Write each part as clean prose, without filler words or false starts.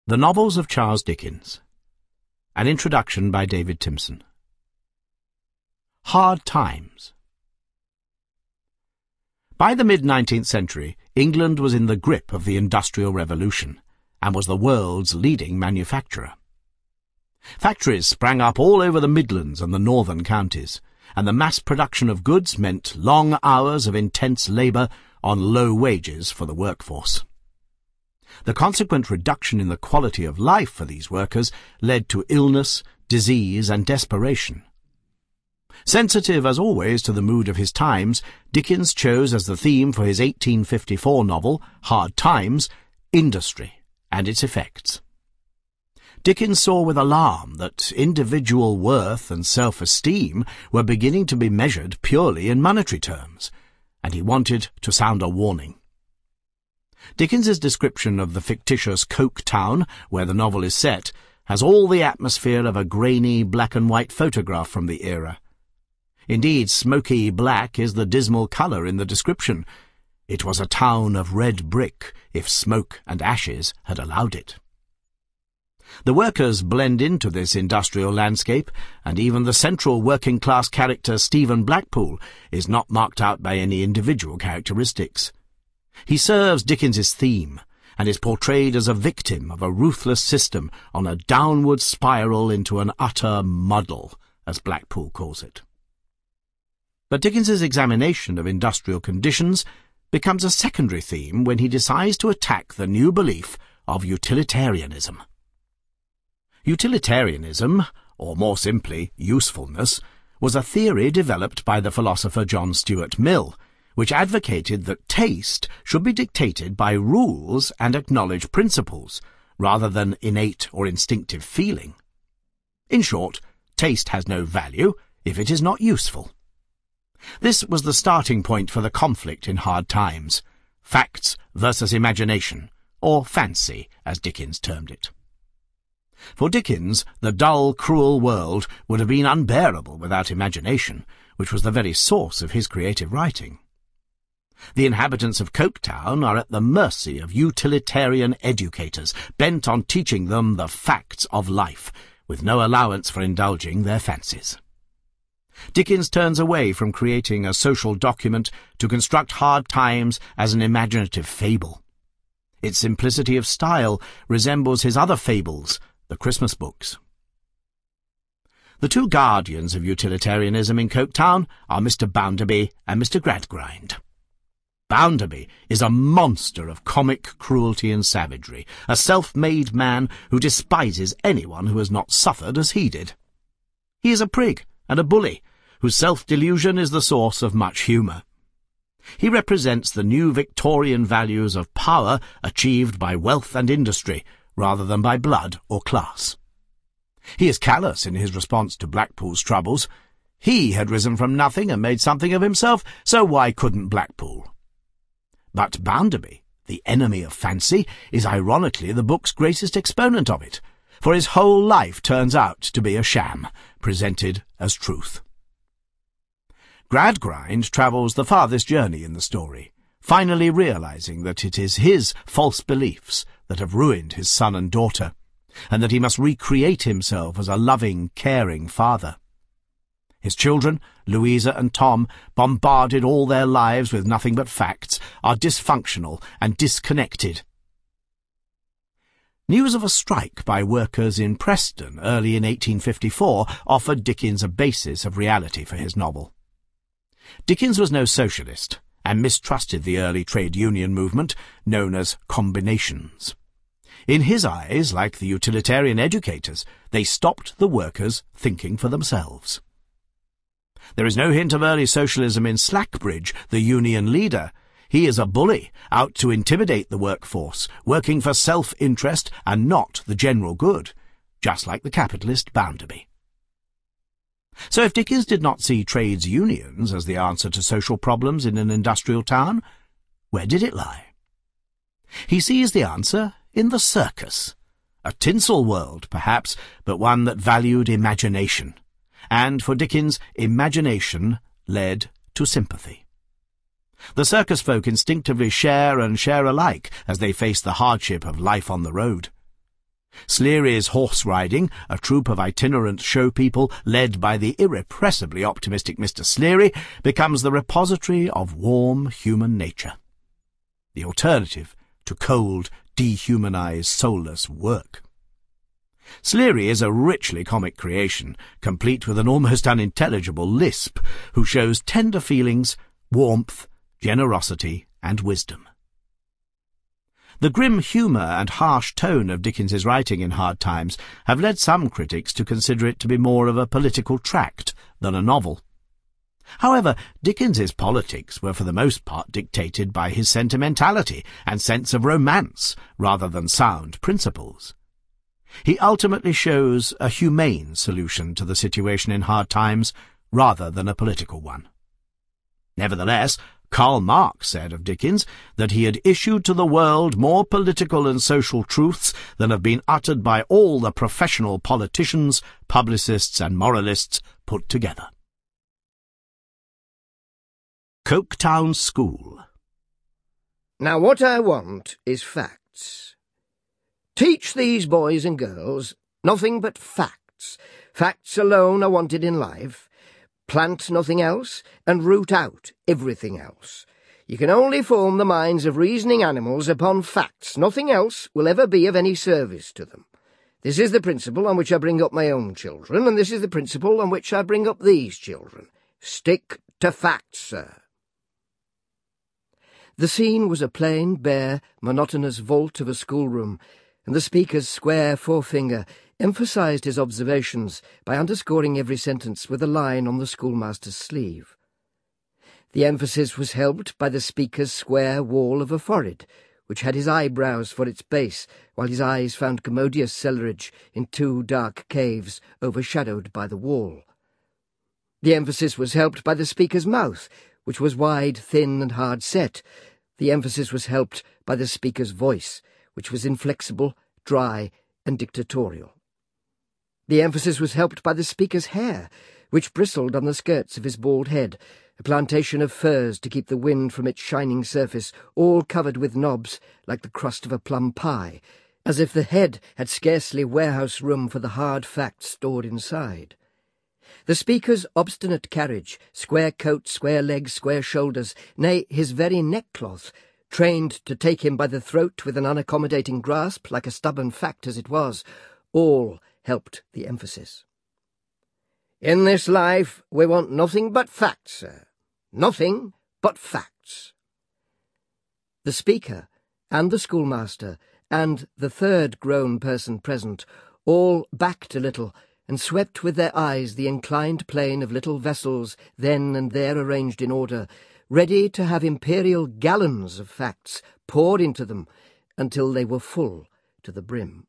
The Novels of Charles Dickens. An introduction by David Timpson. Hard Times. By the mid-19th century, England was in the grip of the Industrial Revolution and was the world's leading manufacturer. Factories sprang up all over the Midlands and the northern counties, and the mass production of goods meant long hours of intense labour on low wages for the workforce. The consequent reduction in the quality of life for these workers led to illness, disease, and desperation. Sensitive as always to the mood of his times, Dickens chose as the theme for his 1854 novel, Hard Times, industry and its effects. Dickens saw with alarm that individual worth and self-esteem were beginning to be measured purely in monetary terms, and he wanted to sound a warning. Dickens's description of the fictitious Coketown, where the novel is set, has all the atmosphere of a grainy black-and-white photograph from the era. Indeed, smoky black is the dismal colour in the description. It was a town of red brick, if smoke and ashes had allowed it. The workers blend into this industrial landscape, and even the central working-class character Stephen Blackpool is not marked out by any individual characteristics. He serves Dickens's theme, and is portrayed as a victim of a ruthless system on a downward spiral into an utter muddle, as Blackpool calls it. But Dickens's examination of industrial conditions becomes a secondary theme when he decides to attack the new belief of utilitarianism. Utilitarianism, or more simply, usefulness, was a theory developed by the philosopher John Stuart Mill, which advocated that taste should be dictated by rules and acknowledged principles, rather than innate or instinctive feeling. In short, taste has no value if it is not useful. This was the starting point for the conflict in Hard Times, facts versus imagination, or fancy, as Dickens termed it. For Dickens, the dull, cruel world would have been unbearable without imagination, which was the very source of his creative writing. The inhabitants of Coketown are at the mercy of utilitarian educators, bent on teaching them the facts of life, with no allowance for indulging their fancies. Dickens turns away from creating a social document to construct Hard Times as an imaginative fable. Its simplicity of style resembles his other fables, the Christmas books. The two guardians of utilitarianism in Coketown are Mr. Bounderby and Mr. Gradgrind. Bounderby is a monster of comic cruelty and savagery, a self-made man who despises anyone who has not suffered as he did. He is a prig and a bully, whose self-delusion is the source of much humour. He represents the new Victorian values of power achieved by wealth and industry, rather than by blood or class. He is callous in his response to Blackpool's troubles. He had risen from nothing and made something of himself, so why couldn't Blackpool? But Bounderby, the enemy of fancy, is ironically the book's greatest exponent of it, for his whole life turns out to be a sham, presented as truth. Gradgrind travels the farthest journey in the story, finally realizing that it is his false beliefs that have ruined his son and daughter, and that he must recreate himself as a loving, caring father. His children, Louisa and Tom, bombarded all their lives with nothing but facts, are dysfunctional and disconnected. News of a strike by workers in Preston early in 1854 offered Dickens a basis of reality for his novel. Dickens was no socialist, and mistrusted the early trade union movement, known as combinations. In his eyes, like the utilitarian educators, they stopped the workers thinking for themselves. There is no hint of early socialism in Slackbridge, the union leader. He is a bully, out to intimidate the workforce, working for self-interest and not the general good, just like the capitalist Bounderby. So if Dickens did not see trades unions as the answer to social problems in an industrial town, where did it lie? He sees the answer in the circus, a tinsel world, perhaps, but one that valued imagination. And for Dickens, imagination led to sympathy. The circus folk instinctively share and share alike as they face the hardship of life on the road. Sleary's horse riding, a troop of itinerant show people led by the irrepressibly optimistic Mr. Sleary, becomes the repository of warm human nature. The alternative to cold, dehumanized, soulless work. Sleary is a richly comic creation, complete with an almost unintelligible lisp, who shows tender feelings, warmth, generosity, and wisdom. The grim humour and harsh tone of Dickens's writing in Hard Times have led some critics to consider it to be more of a political tract than a novel. However, Dickens's politics were for the most part dictated by his sentimentality and sense of romance rather than sound principles. He ultimately shows a humane solution to the situation in Hard Times rather than a political one. Nevertheless, Karl Marx said of Dickens that he had issued to the world more political and social truths than have been uttered by all the professional politicians, publicists and moralists put together. Coketown School. Now what I want is facts. Teach these boys and girls nothing but facts. Facts alone are wanted in life. Plant nothing else, and root out everything else. You can only form the minds of reasoning animals upon facts. Nothing else will ever be of any service to them. This is the principle on which I bring up my own children, and this is the principle on which I bring up these children. Stick to facts, sir. The scene was a plain, bare, monotonous vault of a schoolroom, and the speaker's square forefinger emphasized his observations by underscoring every sentence with a line on the schoolmaster's sleeve. The emphasis was helped by the speaker's square wall of a forehead, which had his eyebrows for its base, while his eyes found commodious cellarage in two dark caves overshadowed by the wall. The emphasis was helped by the speaker's mouth, which was wide, thin, and hard-set. The emphasis was helped by the speaker's voice, which was inflexible, dry, and dictatorial. The emphasis was helped by the speaker's hair, which bristled on the skirts of his bald head, a plantation of furs to keep the wind from its shining surface, all covered with knobs like the crust of a plum pie, as if the head had scarcely warehouse room for the hard facts stored inside. The speaker's obstinate carriage, square coat, square legs, square shoulders, nay, his very neckcloth, trained to take him by the throat with an unaccommodating grasp, like a stubborn fact as it was, all helped the emphasis. In this life we want nothing but facts, sir. Nothing but facts. The speaker, and the schoolmaster, and the third grown person present, all backed a little, and swept with their eyes the inclined plane of little vessels then and there arranged in order, ready to have imperial gallons of facts poured into them until they were full to the brim.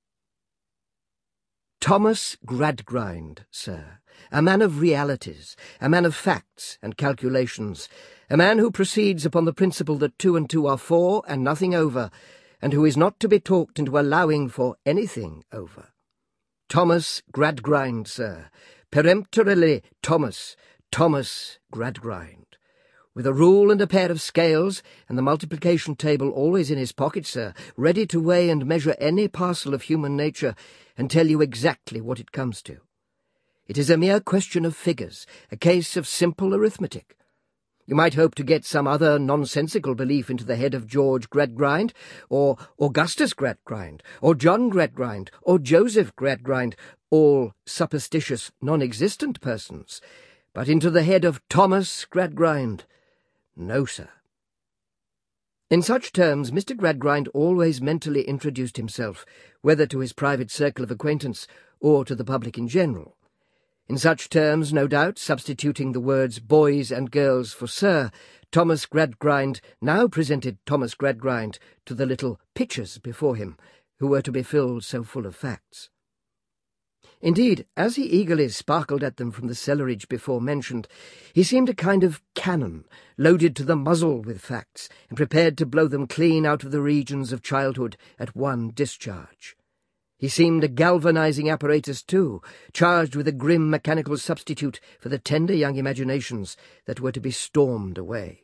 Thomas Gradgrind, sir, a man of realities, a man of facts and calculations, a man who proceeds upon the principle that 2 and 2 are 4 and nothing over, and who is not to be talked into allowing for anything over. Thomas Gradgrind, sir, peremptorily Thomas Gradgrind. With a rule and a pair of scales, and the multiplication table always in his pocket, sir, ready to weigh and measure any parcel of human nature, and tell you exactly what it comes to. It is a mere question of figures, a case of simple arithmetic. You might hope to get some other nonsensical belief into the head of George Gradgrind, or Augustus Gradgrind, or John Gradgrind, or Joseph Gradgrind, all superstitious, non-existent persons, but into the head of Thomas Gradgrind. No, sir. In such terms Mr. Gradgrind always mentally introduced himself, whether to his private circle of acquaintance or to the public in general. In such terms, no doubt, substituting the words boys and girls for sir, Thomas Gradgrind now presented Thomas Gradgrind to the little pitchers before him, who were to be filled so full of facts. Indeed, as he eagerly sparkled at them from the cellarage before mentioned, he seemed a kind of cannon, loaded to the muzzle with facts, and prepared to blow them clean out of the regions of childhood at one discharge. He seemed a galvanizing apparatus, too, charged with a grim mechanical substitute for the tender young imaginations that were to be stormed away.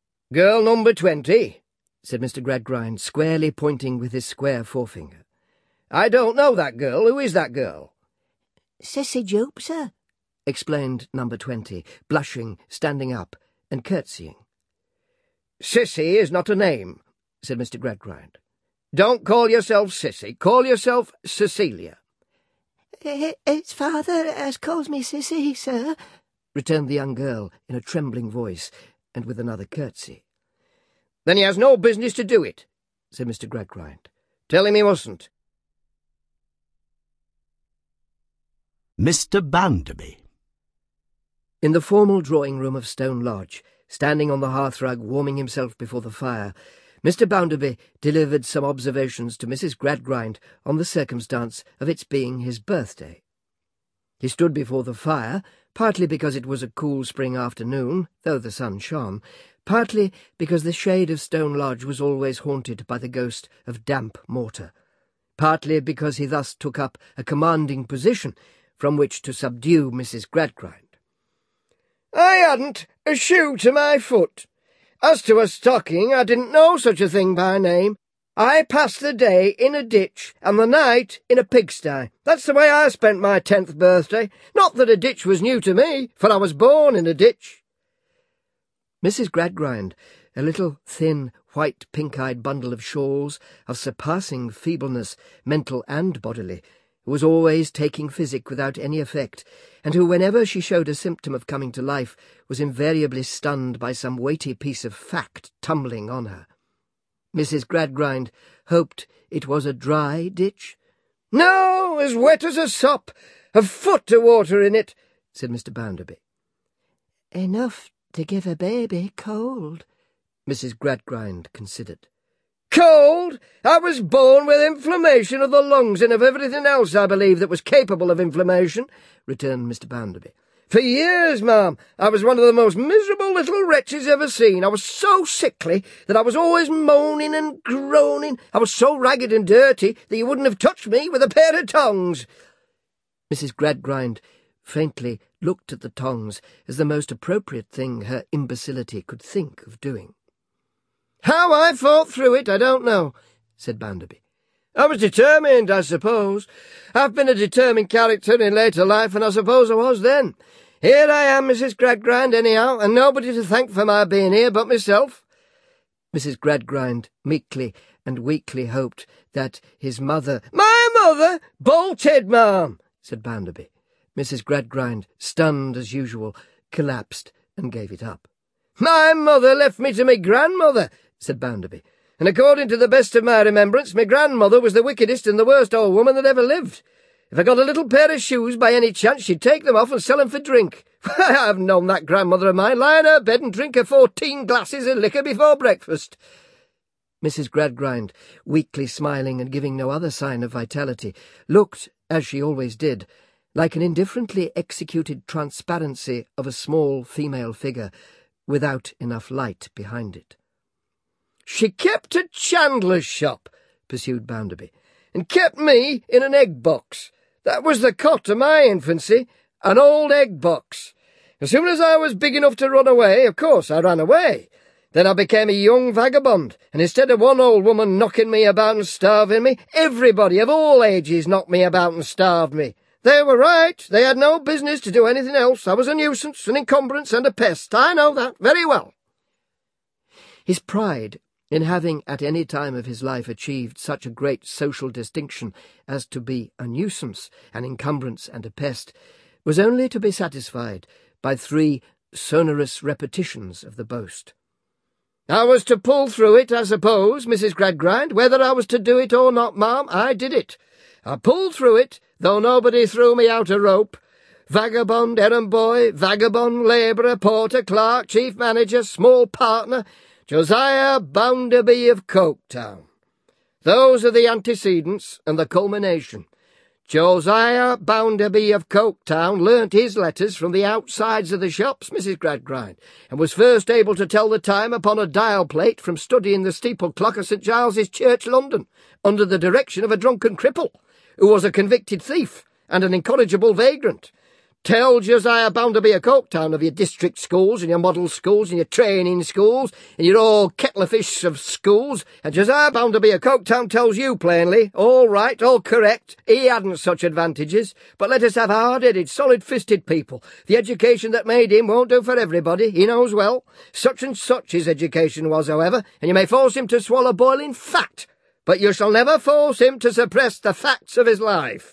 "Girl number 20, said Mr. Gradgrind, squarely pointing with his square forefinger. I don't know that girl. Who is that girl?" "Sissy Jupe, sir," explained number 20, blushing, standing up, and curtsying. "Sissy is not a name," said Mr. Gradgrind. "Don't call yourself Sissy. Call yourself Cecilia." It's father as calls me Sissy, sir," returned the young girl in a trembling voice and with another curtsy. "Then he has no business to do it," said Mr. Gradgrind. "Tell him he mustn't." Mr. Bounderby. In the formal drawing-room of Stone Lodge, standing on the hearthrug warming himself before the fire, Mr. Bounderby delivered some observations to Mrs. Gradgrind on the circumstance of its being his birthday. He stood before the fire, partly because it was a cool spring afternoon, though the sun shone, partly because the shade of Stone Lodge was always haunted by the ghost of damp mortar, partly because he thus took up a commanding position from which to subdue Mrs. Gradgrind. "I hadn't a shoe to my foot. As to a stocking, I didn't know such a thing by name. I passed the day in a ditch and the night in a pigsty. That's the way I spent my 10th birthday. Not that a ditch was new to me, for I was born in a ditch." Mrs. Gradgrind, a little thin, white, pink-eyed bundle of shawls, of surpassing feebleness, mental and bodily, who was always taking physic without any effect, and who, whenever she showed a symptom of coming to life, was invariably stunned by some weighty piece of fact tumbling on her. Mrs. Gradgrind hoped it was a dry ditch. "No, as wet as a sop, a foot of water in it," said Mr. Bounderby. "Enough to give a baby cold," Mrs. Gradgrind considered. "Cold? I was born with inflammation of the lungs and of everything else, I believe, that was capable of inflammation," returned Mr. Bounderby. "For years, ma'am, I was one of the most miserable little wretches ever seen. I was so sickly that I was always moaning and groaning. I was so ragged and dirty that you wouldn't have touched me with a pair of tongs." Mrs. Gradgrind faintly looked at the tongs as the most appropriate thing her imbecility could think of doing. "How I fought through it, I don't know," said Bounderby. "I was determined, I suppose. I've been a determined character in later life, and I suppose I was then. Here I am, Mrs. Gradgrind, anyhow, and nobody to thank for my being here but myself." Mrs. Gradgrind meekly and weakly hoped that his mother— "My mother bolted, ma'am," said Bounderby. Mrs. Gradgrind, stunned as usual, collapsed and gave it up. "My mother left me to my grandmother," said Bounderby, "and according to the best of my remembrance, my grandmother was the wickedest and the worst old woman that ever lived. If I got a little pair of shoes by any chance, she'd take them off and sell them for drink. I've known that grandmother of mine lie in her bed and drink her 14 glasses of liquor before breakfast." Mrs. Gradgrind, weakly smiling and giving no other sign of vitality, looked, as she always did, like an indifferently executed transparency of a small female figure, without enough light behind it. "She kept a chandler's shop," pursued Bounderby, "and kept me in an egg-box. That was the cot of my infancy, an old egg-box. As soon as I was big enough to run away, of course I ran away. Then I became a young vagabond, and instead of one old woman knocking me about and starving me, everybody of all ages knocked me about and starved me. They were right. They had no business to do anything else. I was a nuisance, an encumbrance, and a pest. I know that very well." His pride in having at any time of his life achieved such a great social distinction as to be a nuisance, an encumbrance, and a pest, was only to be satisfied by 3 sonorous repetitions of the boast. "I was to pull through it, I suppose, Mrs. Gradgrind. Whether I was to do it or not, ma'am, I did it. I pulled through it, though nobody threw me out a rope. Vagabond, errand boy, vagabond, labourer, porter, clerk, chief manager, small partner, Josiah Bounderby of Coketown. Those are the antecedents and the culmination. Josiah Bounderby of Coketown learnt his letters from the outsides of the shops, Mrs. Gradgrind, and was first able to tell the time upon a dial plate from studying the steeple clock of St. Giles's Church, London, under the direction of a drunken cripple, who was a convicted thief and an incorrigible vagrant. Tell Josiah Bounderby of Coketown of your district schools and your model schools and your training schools and your all kettlefish of schools, and Josiah Bounderby of Coketown tells you plainly, all right, all correct, he hadn't such advantages, but let us have hard-headed, solid-fisted people. The education that made him won't do for everybody, he knows well. Such and such his education was, however, and you may force him to swallow boiling fat, but you shall never force him to suppress the facts of his life.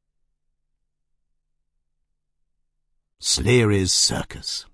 Sleary's Circus.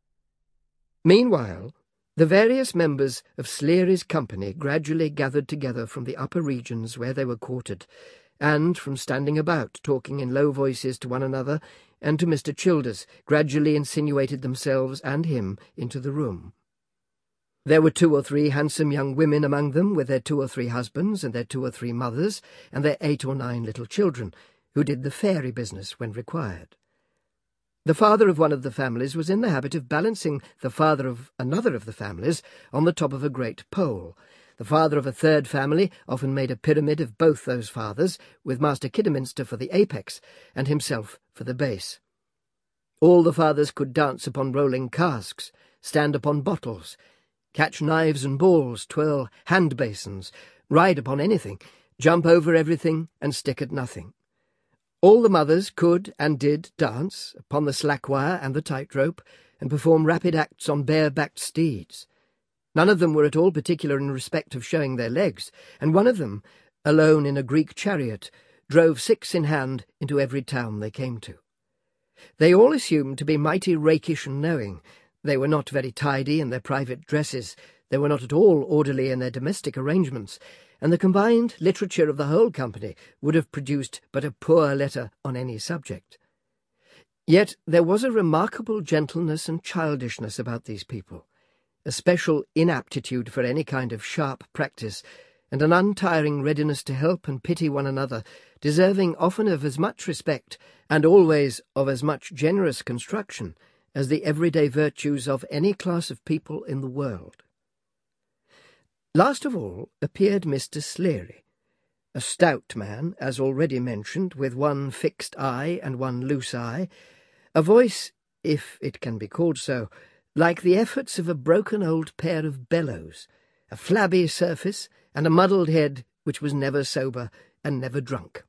Meanwhile, the various members of Sleary's company gradually gathered together from the upper regions where they were quartered, and, from standing about, talking in low voices to one another, and to Mr. Childers, gradually insinuated themselves and him into the room. There were 2 or 3 handsome young women among them, with their 2 or 3 husbands and their 2 or 3 mothers, and their 8 or 9 little children, who did the fairy business when required. The father of one of the families was in the habit of balancing the father of another of the families on the top of a great pole. The father of a third family often made a pyramid of both those fathers, with Master Kidderminster for the apex, and himself for the base. All the fathers could dance upon rolling casks, stand upon bottles, catch knives and balls, twirl hand-basins, ride upon anything, jump over everything, and stick at nothing. All the mothers could and did dance upon the slack wire and the tightrope, and perform rapid acts on bare-backed steeds. None of them were at all particular in respect of showing their legs, and one of them, alone in a Greek chariot, drove 6 in hand into every town they came to. They all assumed to be mighty rakish and knowing. They were not very tidy in their private dresses, they were not at all orderly in their domestic arrangements, and the combined literature of the whole company would have produced but a poor letter on any subject. Yet there was a remarkable gentleness and childishness about these people, a special inaptitude for any kind of sharp practice, and an untiring readiness to help and pity one another, deserving often of as much respect, and always of as much generous construction, as the everyday virtues of any class of people in the world. Last of all appeared Mr. Sleary, a stout man, as already mentioned, with one fixed eye and one loose eye, a voice, if it can be called so, like the efforts of a broken old pair of bellows, a flabby surface, and a muddled head which was never sober and never drunk.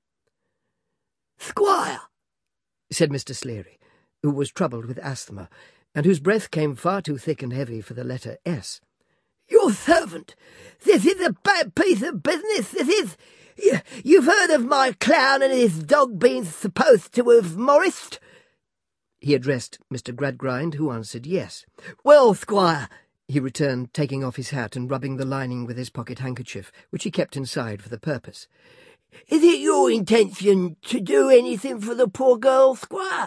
"Squire," said Mr. Sleary, who was troubled with asthma, and whose breath came far too thick and heavy for the letter S. "Your servant. This is a bad piece of business, this is. You've heard of my clown and his dog being supposed to have morrised?" He addressed Mr. Gradgrind, who answered yes. "Well, Squire," he returned, taking off his hat and rubbing the lining with his pocket-handkerchief, which he kept inside for the purpose, "is it your intention to do anything for the poor girl, Squire?"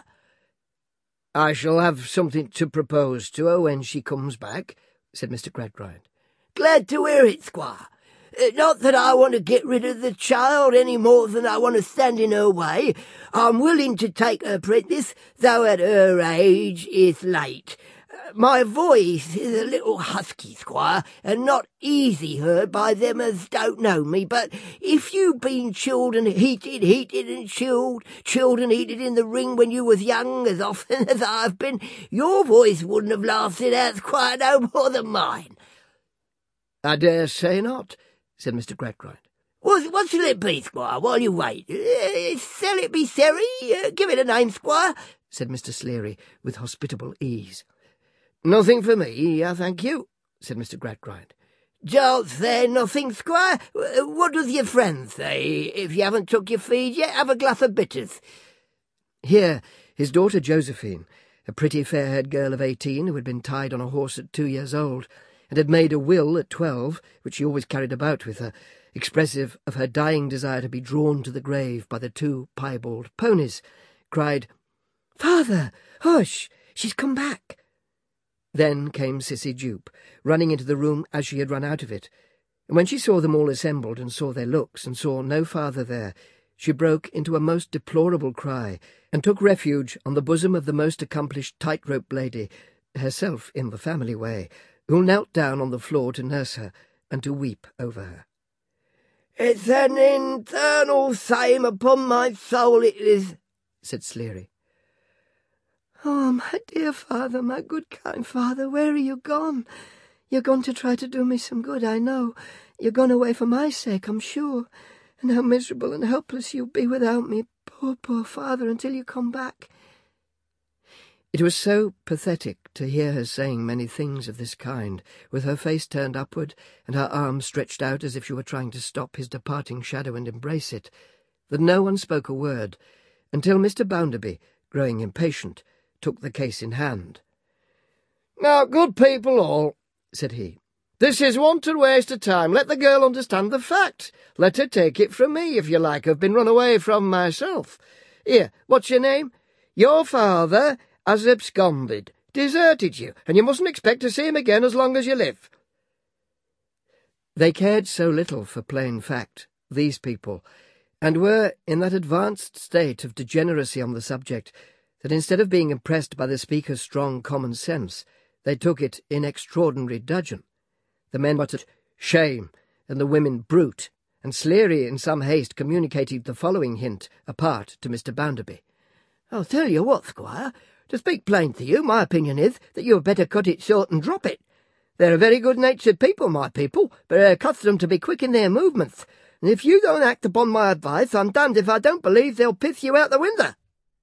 "I shall have something to propose to her when she comes back," said Mr. Gradgrind. "Glad to hear it, Squire. Not that I want to get rid of the child any more than I want to stand in her way. I'm willing to take her apprentice, though at her age it's late. My voice is a little husky, Squire, and not easy heard by them as don't know me, but if you'd been chilled and heated and chilled and heated in the ring when you was young as often as I've been, your voice wouldn't have lasted out quite no more than mine." "I dare say not," said Mr. Gradgrind. What shall it be, Squire, while you wait? Shall it be Seri? Give it a name, Squire," said Mr. Sleary, with hospitable ease. "Nothing for me, I thank you," said Mr. Gradgrind. "Don't say nothing, Squire. What does your friend say? If you haven't took your feed yet, have a glass of bitters." Here, his daughter Josephine, a pretty fair-haired girl of 18 who had been tied on a horse at 2 years old, and had made a will at 12, which she always carried about with her, expressive of her dying desire to be drawn to the grave by the 2 piebald ponies, cried, "Father, hush, she's come back." Then came Sissy Jupe, running into the room as she had run out of it, and when she saw them all assembled and saw their looks and saw no father there, she broke into a most deplorable cry, and took refuge on the bosom of the most accomplished tightrope lady, herself in the family way, who knelt down on the floor to nurse her and to weep over her. "It's an infernal shame upon my soul it is," said Sleary. Oh, my dear father, my good kind father, where are you gone? You're gone to try to do me some good, I know. You're gone away for my sake, I'm sure. And how miserable and helpless you'll be without me, poor, poor father, until you come back. It was so pathetic to hear her saying many things of this kind, with her face turned upward and her arms stretched out as if she were trying to stop his departing shadow and embrace it, that no one spoke a word, until Mr. Bounderby, growing impatient, took the case in hand. "Now, good people all," said he, "this is wanton waste of time. Let the girl understand the fact. Let her take it from me, if you like. I've been run away from myself. Here, what's your name? Your father has absconded, deserted you, and you mustn't expect to see him again as long as you live." They cared so little for plain fact, these people, and were in that advanced state of degeneracy on the subject, that instead of being impressed by the speaker's strong common sense, they took it in extraordinary dudgeon. The men muttered "shame," and the women "brute," and Sleary in some haste communicated the following hint apart to Mr. Bounderby. "I'll tell you what, Squire, to speak plain to you, my opinion is that you had better cut it short and drop it. They're a very good-natured people, my people, but they're accustomed to be quick in their movements, and if you don't act upon my advice, I'm damned if I don't believe they'll pith you out the window."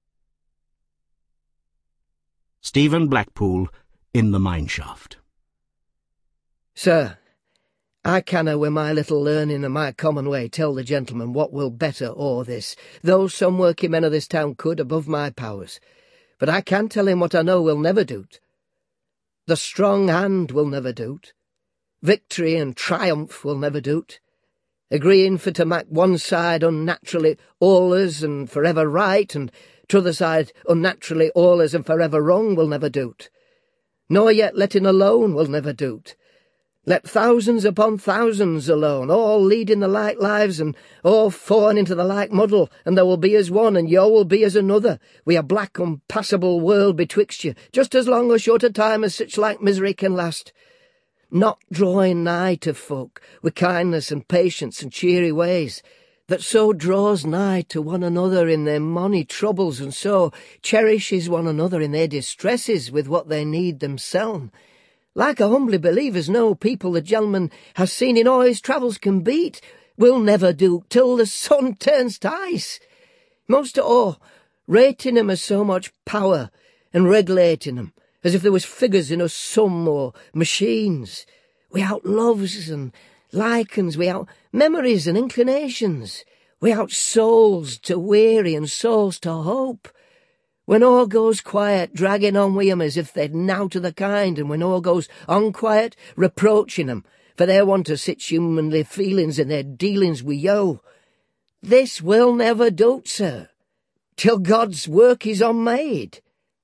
Stephen Blackpool in the Mineshaft. "Sir, I canna wi' my little learning and my common way tell the gentleman what will better all this, though some working men of this town could above my powers. But I can tell him what I know will never do't. The strong hand will never do't. Victory and triumph will never do't. Agreeing for to mak one side unnaturally allers and forever right, and t'other side unnaturally allers and forever wrong will never do't. Nor yet letting alone will never do't. Let thousands upon thousands alone, all leading the like lives, and all falling into the like muddle, and there will be as one, and yo will be as another, wi' a black unpassable world betwixt you, just as long or short a time as such like misery can last. Not drawing nigh to folk, with kindness and patience and cheery ways, that so draws nigh to one another in their mony troubles, and so cherishes one another in their distresses with what they need themselves. Like a humbly believers no people the gentleman has seen in all his travels can beat, will never do till the sun turns to ice. Most of all, rating 'em as so much power, and regulating 'em, as if there was figures in a sum or machines, without loves and likens, without memories and inclinations, without souls to weary and souls to hope. When all goes quiet, dragging on wi' 'em as if they'd nowt of the kind, and when all goes unquiet, reproaching 'em for their want of sich humanly feelings in their dealings wi' yo. This will never do't, sir, till God's work is unmade."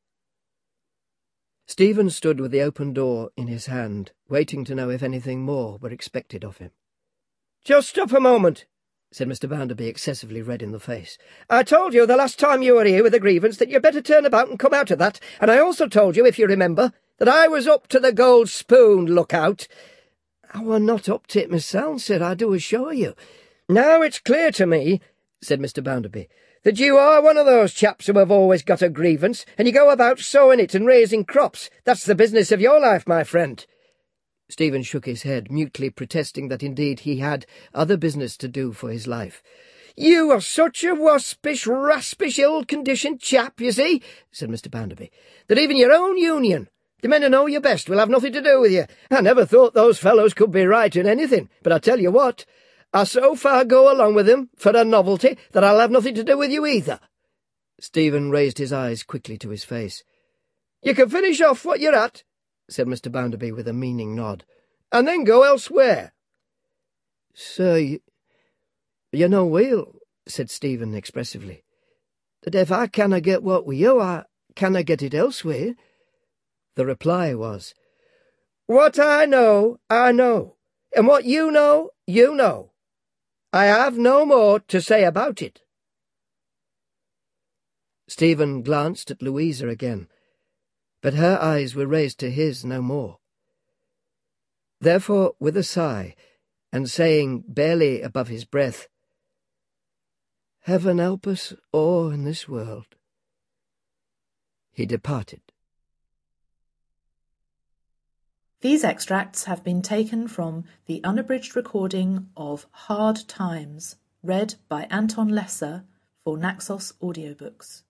Stephen stood with the open door in his hand, waiting to know if anything more were expected of him. "Just stop a moment," said Mr. Bounderby, excessively red in the face. "I told you the last time you were here with a grievance that you'd better turn about and come out of that, and I also told you, if you remember, that I was up to the gold spoon look-out." "I were not up to it myself, sir, I do assure you." "Now it's clear to me," said Mr. Bounderby, "that you are one of those chaps who have always got a grievance, and you go about sowing it and raising crops. That's the business of your life, my friend." Stephen shook his head, mutely protesting that indeed he had other business to do for his life. "You are such a waspish, raspish, ill-conditioned chap, you see," said Mr. Bounderby, "that even your own union, the men who know you best, will have nothing to do with you. I never thought those fellows could be right in anything, but I tell you what, I so far go along with them for a novelty that I'll have nothing to do with you either." Stephen raised his eyes quickly to his face. "You can finish off what you're at," said Mr. Bounderby with a meaning nod, "and then go elsewhere." "Sir, you know well," said Stephen expressively, "that if I canna get what wi' you, I canna get it elsewhere." The reply was, "What I know, and what you know, you know. I have no more to say about it." Stephen glanced at Louisa again, but her eyes were raised to his no more. Therefore, with a sigh, and saying barely above his breath, "Heaven help us all in this world," he departed. These extracts have been taken from the unabridged recording of Hard Times, read by Anton Lesser for Naxos Audiobooks.